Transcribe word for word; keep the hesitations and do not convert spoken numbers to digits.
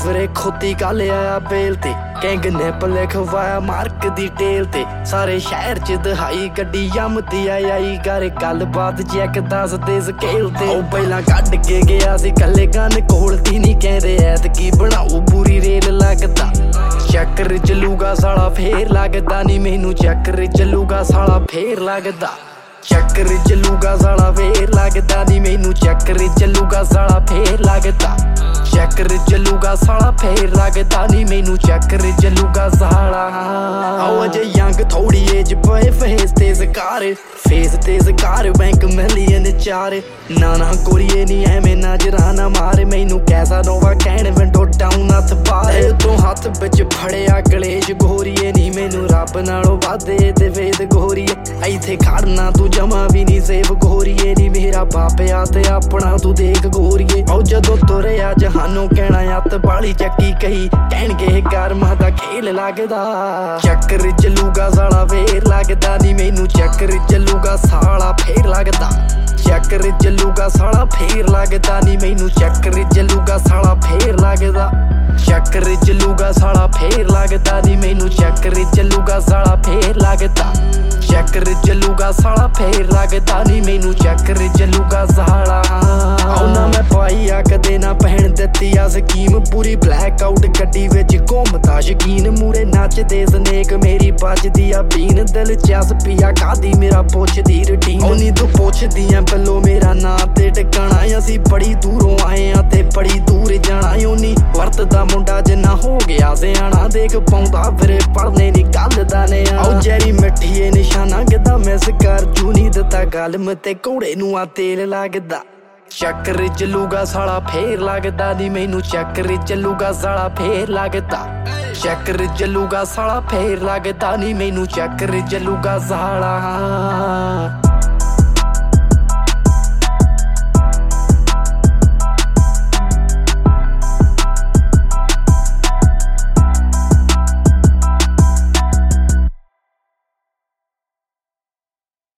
फिरे खोती कल आया बेल ते कैंग ने पले खवाया मार्क दी टेल ते सारे शहर च दहाई गड्डी यमती आई आई कर गल बात चैक दस दे स्केल ते ओ पहला कड के गया सी कल्ले गन कोलती नहीं कहंदे ऐतकी बनाऊ पूरी रेल लगदा चक्कर चलूगा साला फेर लगदा नी मैनू चक्कर चलूगा साला फेर लगदा चक्कर चलूगा साला फेर लगदा नी मैनू चक्कर चलूगा साला फेर लगदा चक्कर चलूगा साला फेर लगदा नी मैनू चक्कर चलूगा साला आओ अजे यंग थोड़ी एज पे फेस तेज कार फेस तेज कार बैंक मिलियन चार ना ना कोरिए नी एवें नजराना मार मैनू कैसा नोवा कहण विंडो डाउन हथ पार तू हथ विच फड़िया कलेश गोरीए नी मैनू रब नालों वादे ते वेद गोरीए इत्थे खड़ना तू जमा भी नी सेफ गोरीए नी मेरा बापिया ते अपना तू देख गोरीए औ जदों तुरिया जहानों कहना अत बाली चक्की कही कहणगे गर्मा दा खेल लगदा चक्कर चलूगा साला फेर लगदा नी मैनू चक्कर चलूगा साला फेर लगदा चक्कर चलूगा साला फेर लगदा नी मैनू चक्कर चलूगा साला फेर लगदा चक्कर चलूगा साला फेर लगदा नी मैनू चक्कर चलूगा साला फेर लगदा चक्कर चलूगा साला फेर लगदा नी मैनू चक्कर चलूगा साला आओ ना मैं पाई आ कदे ना पहन दित्ती आ स्कीम पूरी ब्लैक आउट गड्डी विच घुमदा शकीन मूरे नचदे स्नेक मेरी बजदी आ बीन दिलचस्पी आ कादी मेरा पुछदी रूटीन नी तू पुछदी आ बल्लो मेरा नां ते टिकाणा असीं बड़ी दूरों आए आ ते बड़ी दूर जाना नी वरतदा मुंडा जिन्ना हो गया सियाणा देख पाउंदा फिरे पढ़ने नी गल दा ने आओ जैरी मिठीए निशाना किदा मिस कर जू नी दित्ता गल मते घोड़े नू आ तेल लगदा चक्कर चलूगा साला फेर लगदा नी मैनू चक्कर चलूगा साला फेर लगदा चक्कर चलूगा साला फेर लगदा नी मैनू चक्कर चलूगा साला।